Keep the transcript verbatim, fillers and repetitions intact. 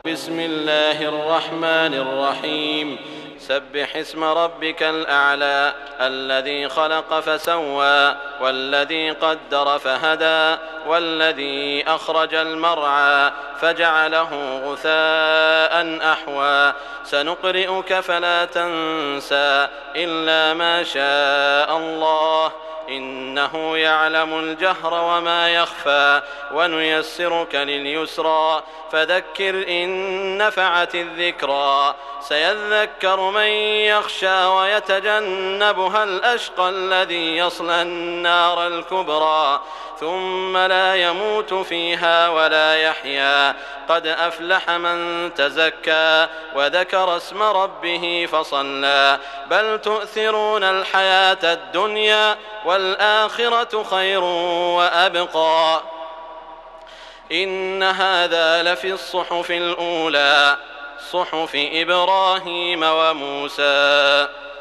بسم الله الرحمن الرحيم سبح اسم ربك الأعلى الذي خلق فسوى والذي قدر فهدى والذي أخرج المرعى فجعله غثاء أحوى سنقرئك فلا تنسى إلا ما شاء الله إنه يعلم الجهر وما يخفى ونيسرك لليسرى فذكر إن نفعت الذكرى سيذكر من يخشى ويتجنبها الأشقى الذي يصلى النار الكبرى ثم لا يموت فيها ولا يحيا قد أفلح من تزكى وذكر اسم ربه فصلى بل تؤثرون الحياة الدنيا والآخرة خير وأبقى إن هذا لفي الصحف الأولى صحف إبراهيم وموسى.